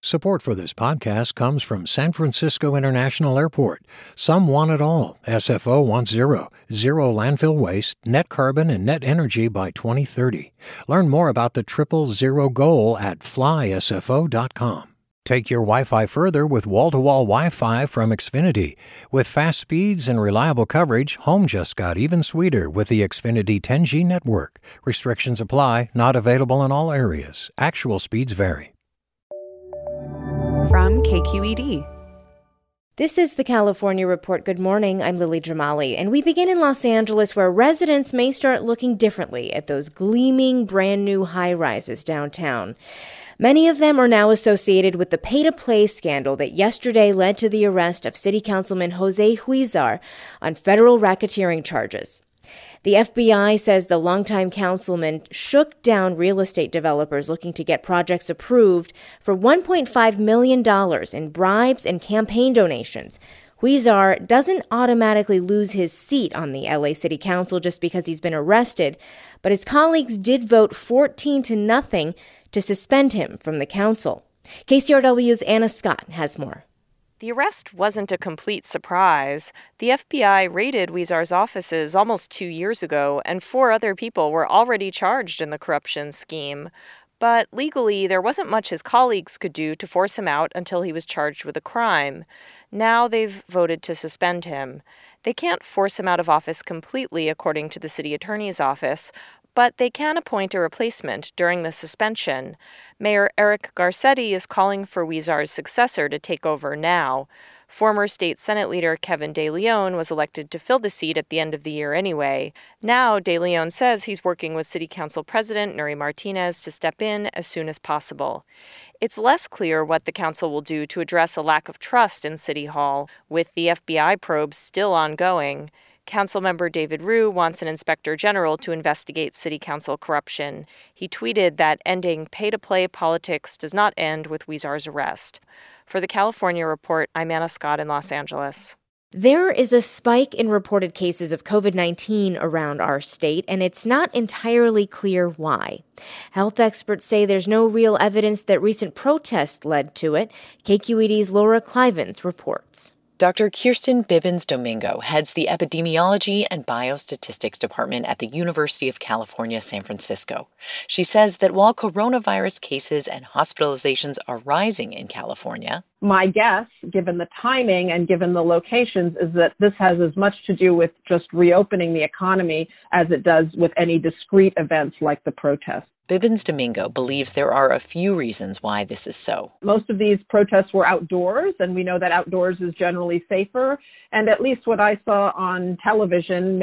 Support for this podcast comes from San Francisco International Airport. Some want it all. SFO wants zero landfill waste, net carbon, and net energy by 2030. Learn more about the 000 goal at flysfo.com. Take your Wi-Fi further with wall-to-wall Wi-Fi from Xfinity. With fast speeds and reliable coverage, home just got even sweeter with the Xfinity 10G network. Restrictions apply, not available in all areas. Actual speeds vary. From KQED. This is the California Report. Good morning. I'm Lily Jamali, and we begin in Los Angeles, where residents may start looking differently at those gleaming brand new high-rises downtown. Many of them are now associated with the pay-to-play scandal that yesterday led to the arrest of City Councilman Jose Huizar on federal racketeering charges. The FBI says the longtime councilman shook down real estate developers looking to get projects approved for $1.5 million in bribes and campaign donations. Huizar doesn't automatically lose his seat on the LA City Council just because he's been arrested, but his colleagues did vote 14-0 to suspend him from the council. KCRW's Anna Scott has more. The arrest wasn't a complete surprise. The FBI raided Huizar's offices almost 2 years ago, and 4 other people were already charged in the corruption scheme. But legally, there wasn't much his colleagues could do to force him out until he was charged with a crime. Now they've voted to suspend him. They can't force him out of office completely, according to the city attorney's office, but they can appoint a replacement during the suspension. Mayor Eric Garcetti is calling for Huizar's successor to take over now. Former state Senate leader Kevin De Leon was elected to fill the seat at the end of the year anyway. Now, De Leon says he's working with City Council President Nury Martinez to step in as soon as possible. It's less clear what the council will do to address a lack of trust in City Hall, with the FBI probes still ongoing. Councilmember David Ryu wants an inspector general to investigate city council corruption. He tweeted that ending pay-to-play politics does not end with Huizar's arrest. For the California Report, I'm Anna Scott in Los Angeles. There is a spike in reported cases of COVID-19 around our state, and it's not entirely clear why. Health experts say there's no real evidence that recent protests led to it. KQED's Laura Clivens reports. Dr. Kirsten Bibbins-Domingo heads the Epidemiology and Biostatistics Department at the University of California, San Francisco. She says that while coronavirus cases and hospitalizations are rising in California, my guess, given the timing and given the locations, is that this has as much to do with just reopening the economy as it does with any discrete events like the protests. Bibbins-Domingo believes there are a few reasons why this is so. Most of these protests were outdoors, and we know that outdoors is generally safer. And at least what I saw on television,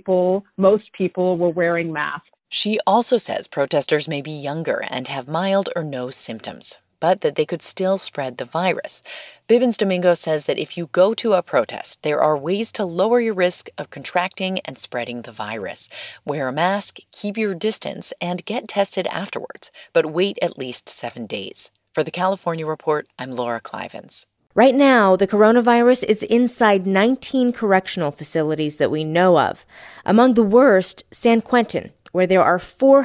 most people were wearing masks. She also says protesters may be younger and have mild or no symptoms, but that they could still spread the virus. Bibbins-Domingo says that if you go to a protest, there are ways to lower your risk of contracting and spreading the virus. Wear a mask, keep your distance, and get tested afterwards, but wait at least 7 days. For the California Report, I'm Laura Clivens. Right now, the coronavirus is inside 19 correctional facilities that we know of. Among the worst, San Quentin, where there are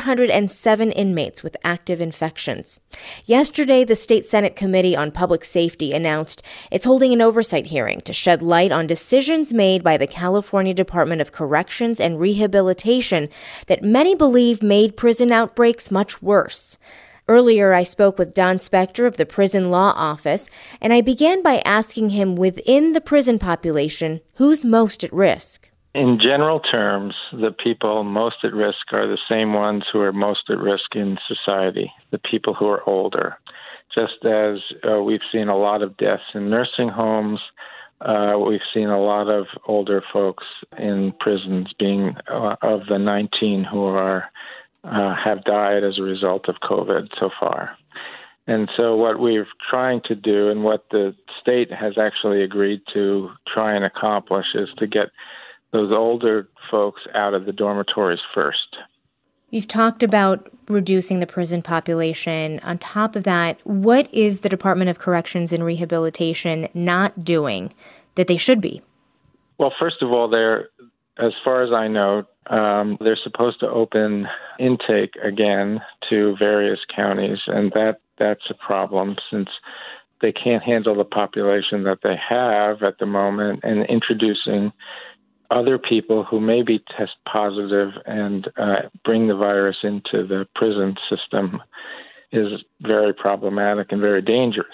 407 inmates with active infections. Yesterday, the State Senate Committee on Public Safety announced it's holding an oversight hearing to shed light on decisions made by the California Department of Corrections and Rehabilitation that many believe made prison outbreaks much worse. Earlier, I spoke with Don Spector of the Prison Law Office, and I began by asking him, within the prison population, who's most at risk? In general terms, the people most at risk are the same ones who are most at risk in society, the people who are older. Just as we've seen a lot of deaths in nursing homes, we've seen a lot of older folks in prisons being of the 19 who have died as a result of COVID so far. And so what we're trying to do, and what the state has actually agreed to try and accomplish, is to get those older folks out of the dormitories first. You've talked about reducing the prison population. On top of that, what is the Department of Corrections and Rehabilitation not doing that they should be? Well, first of all, as far as I know, they're supposed to open intake again to various counties, and that that's a problem since they can't handle the population that they have at the moment, and introducing other people who may be test positive and bring the virus into the prison system is very problematic and very dangerous.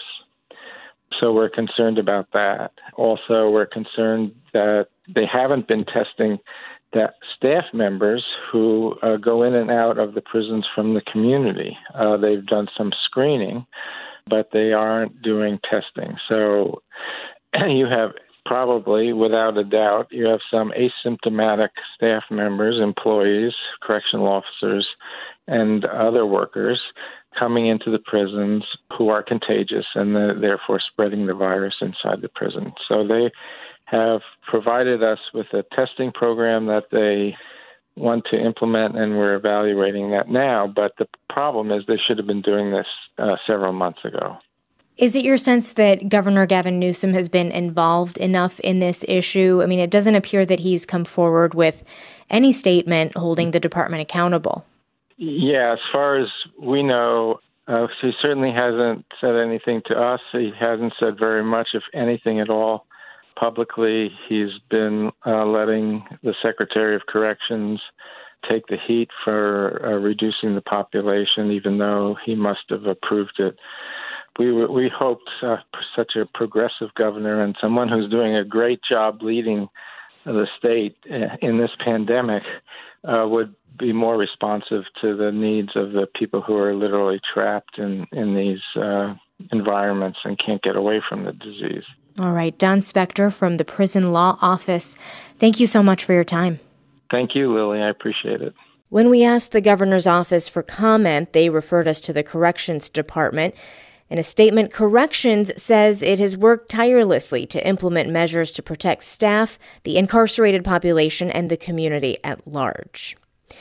So we're concerned about that. Also, we're concerned that they haven't been testing that staff members who go in and out of the prisons from the community. They've done some screening, but they aren't doing testing. So you have probably, without a doubt, you have some asymptomatic staff members, employees, correctional officers, and other workers coming into the prisons who are contagious and therefore spreading the virus inside the prison. So they have provided us with a testing program that they want to implement, and we're evaluating that now. But the problem is they should have been doing this several months ago. Is it your sense that Governor Gavin Newsom has been involved enough in this issue? I mean, it doesn't appear that he's come forward with any statement holding the department accountable. Yeah, as far as we know, he certainly hasn't said anything to us. He hasn't said very much, if anything at all. Publicly, he's been letting the Secretary of Corrections take the heat for reducing the population, even though he must have approved it. We hoped such a progressive governor and someone who's doing a great job leading the state in this pandemic would be more responsive to the needs of the people who are literally trapped in these environments and can't get away from the disease. All right. Don Spector from the Prison Law Office, thank you so much for your time. Thank you, Lily. I appreciate it. When we asked the governor's office for comment, they referred us to the Corrections Department. In a statement, Corrections says it has worked tirelessly to implement measures to protect staff, the incarcerated population, and the community at large.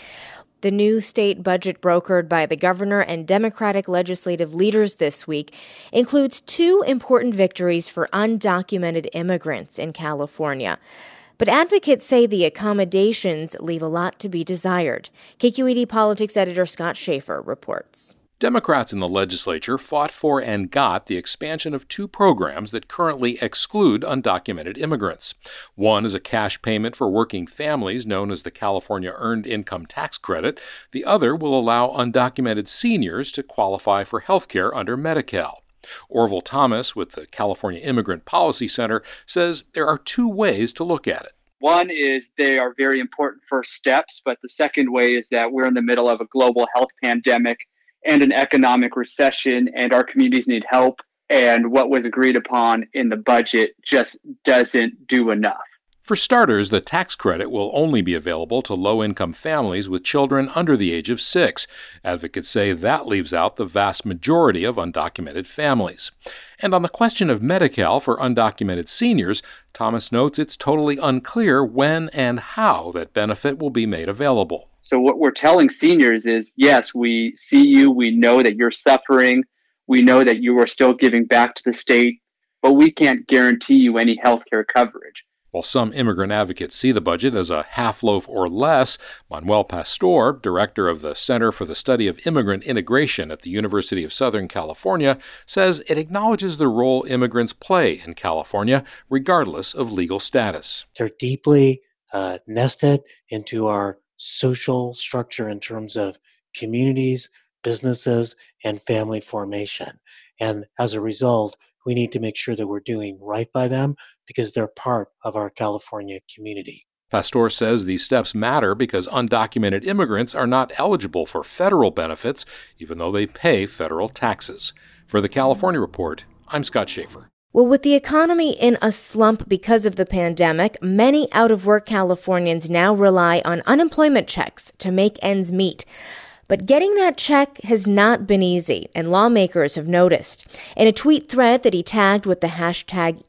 The new state budget brokered by the governor and Democratic legislative leaders this week includes 2 important victories for undocumented immigrants in California. But advocates say the accommodations leave a lot to be desired. KQED Politics editor Scott Schaefer reports. Democrats in the legislature fought for and got the expansion of 2 programs that currently exclude undocumented immigrants. One is a cash payment for working families known as the California Earned Income Tax Credit. The other will allow undocumented seniors to qualify for health care under Medi-Cal. Orville Thomas with the California Immigrant Policy Center says there are 2 ways to look at it. One is they are very important first steps, but the second way is that we're in the middle of a global health pandemic and an economic recession, and our communities need help. And what was agreed upon in the budget just doesn't do enough. For starters, the tax credit will only be available to low-income families with children under the age of 6. Advocates say that leaves out the vast majority of undocumented families. And on the question of Medi-Cal for undocumented seniors, Thomas notes it's totally unclear when and how that benefit will be made available. So what we're telling seniors is, yes, we see you, we know that you're suffering, we know that you are still giving back to the state, but we can't guarantee you any health care coverage. While some immigrant advocates see the budget as a half loaf or less, Manuel Pastor, director of the Center for the Study of Immigrant Integration at the University of Southern California, says it acknowledges the role immigrants play in California, regardless of legal status. They're deeply nested into our social structure in terms of communities, businesses, and family formation. And as a result, we need to make sure that we're doing right by them because they're part of our California community. Pastor says these steps matter because undocumented immigrants are not eligible for federal benefits, even though they pay federal taxes. For the California Report, I'm Scott Schaefer. Well, with the economy in a slump because of the pandemic, many out-of-work Californians now rely on unemployment checks to make ends meet. But getting that check has not been easy, and lawmakers have noticed. In a tweet thread that he tagged with the hashtag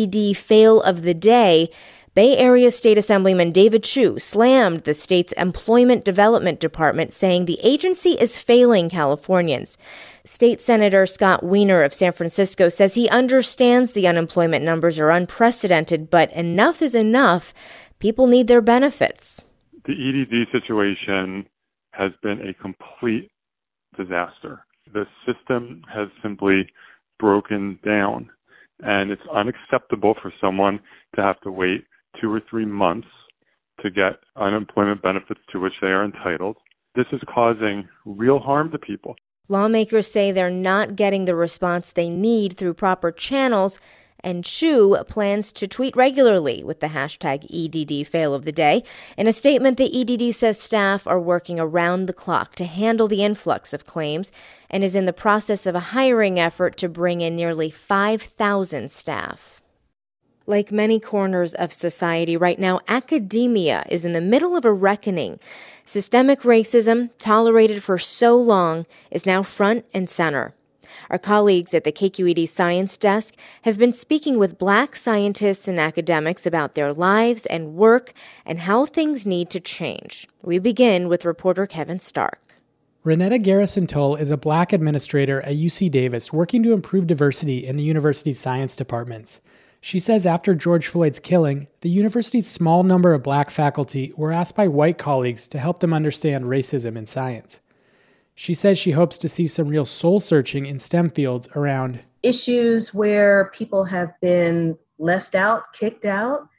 EDDFailOfTheDay, Bay Area State Assemblyman David Chu slammed the state's Employment Development Department, saying the agency is failing Californians. State Senator Scott Wiener of San Francisco says he understands the unemployment numbers are unprecedented, but enough is enough. People need their benefits. The EDD situation has been a complete disaster. The system has simply broken down, and it's unacceptable for someone to have to wait 2 or 3 months to get unemployment benefits to which they are entitled. This is causing real harm to people. Lawmakers say they're not getting the response they need through proper channels, and Chu plans to tweet regularly with the hashtag EDD fail of the day. In a statement, the EDD says staff are working around the clock to handle the influx of claims and is in the process of a hiring effort to bring in nearly 5,000 staff. Like many corners of society right now, academia is in the middle of a reckoning. Systemic racism, tolerated for so long, is now front and center. Our colleagues at the KQED Science Desk have been speaking with Black scientists and academics about their lives and work and how things need to change. We begin with reporter Kevin Stark. Renetta Garrison-Tull is a Black administrator at UC Davis working to improve diversity in the university's science departments. She says after George Floyd's killing, the university's small number of Black faculty were asked by white colleagues to help them understand racism in science. She says she hopes to see some real soul-searching in STEM fields around issues where people have been left out, kicked out,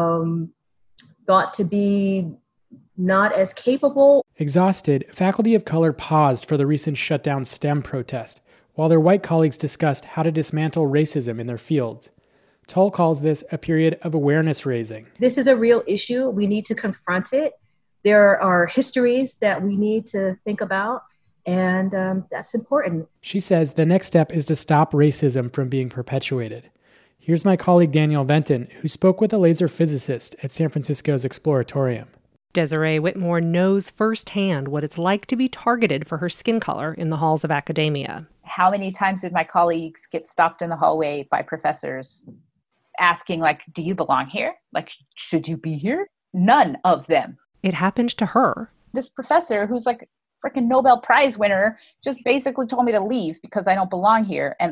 thought to be not as capable. Exhausted, faculty of color paused for the recent shutdown STEM protest, while their white colleagues discussed how to dismantle racism in their fields. Tull calls this a period of awareness raising. This is a real issue. We need to confront it. There are histories that we need to think about. And that's important. She says the next step is to stop racism from being perpetuated. Here's my colleague Danielle Venton, who spoke with a laser physicist at San Francisco's Exploratorium. Desiree Whitmore knows firsthand what it's like to be targeted for her skin color in the halls of academia. How many times did my colleagues get stopped in the hallway by professors asking, like, do you belong here? Like, should you be here? None of them. It happened to her. This professor, who's like freaking Nobel Prize winner, just basically told me to leave because I don't belong here. And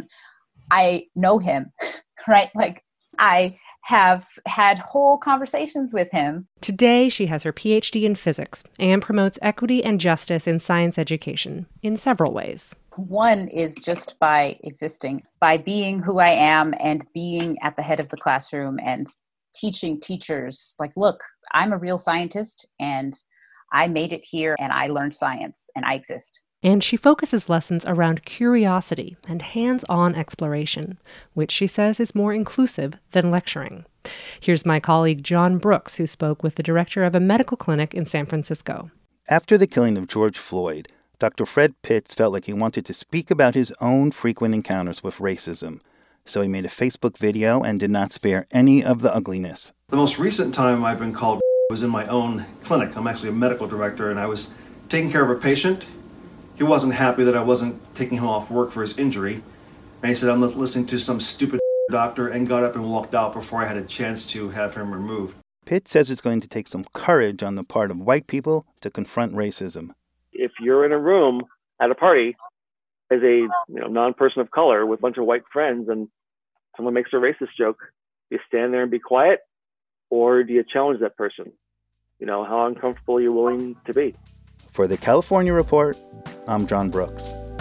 I know him, right? Like, I have had whole conversations with him. Today, she has her PhD in physics and promotes equity and justice in science education in several ways. One is just by existing, by being who I am and being at the head of the classroom and teaching teachers, like, look, I'm a real scientist and I made it here and I learned science and I exist. And she focuses lessons around curiosity and hands-on exploration, which she says is more inclusive than lecturing. Here's my colleague John Brooks, who spoke with the director of a medical clinic in San Francisco. After the killing of George Floyd, Dr. Fred Pitts felt like he wanted to speak about his own frequent encounters with racism. So he made a Facebook video and did not spare any of the ugliness. The most recent time I've been called was in my own clinic. I'm actually a medical director, and I was taking care of a patient. He wasn't happy that I wasn't taking him off work for his injury. And he said, I'm listening to some stupid doctor, and got up and walked out before I had a chance to have him removed. Pitt says it's going to take some courage on the part of white people to confront racism. If you're in a room at a party as a non-person of color with a bunch of white friends and someone makes a racist joke, do you stand there and be quiet? Or do you challenge that person? How uncomfortable are you willing to be? For the California Report, I'm John Brooks.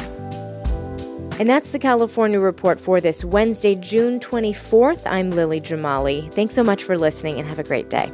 And that's the California Report for this Wednesday, June 24th. I'm Lily Jamali. Thanks so much for listening and have a great day.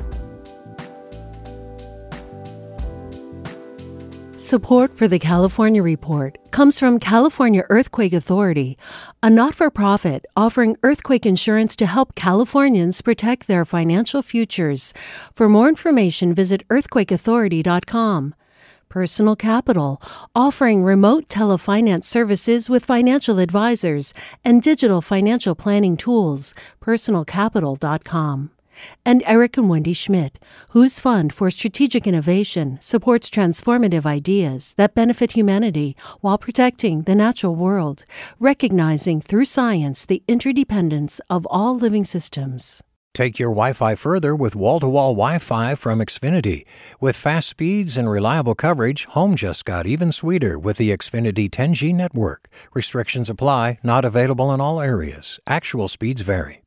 Support for the California Report comes from California Earthquake Authority, a not-for-profit offering earthquake insurance to help Californians protect their financial futures. For more information, visit earthquakeauthority.com. Personal Capital, offering remote telefinance services with financial advisors and digital financial planning tools. personalcapital.com. And Eric and Wendy Schmidt, whose Fund for Strategic Innovation supports transformative ideas that benefit humanity while protecting the natural world, recognizing through science the interdependence of all living systems. Take your Wi-Fi further with wall-to-wall Wi-Fi from Xfinity. With fast speeds and reliable coverage, home just got even sweeter with the Xfinity 10G network. Restrictions apply, not available in all areas. Actual speeds vary.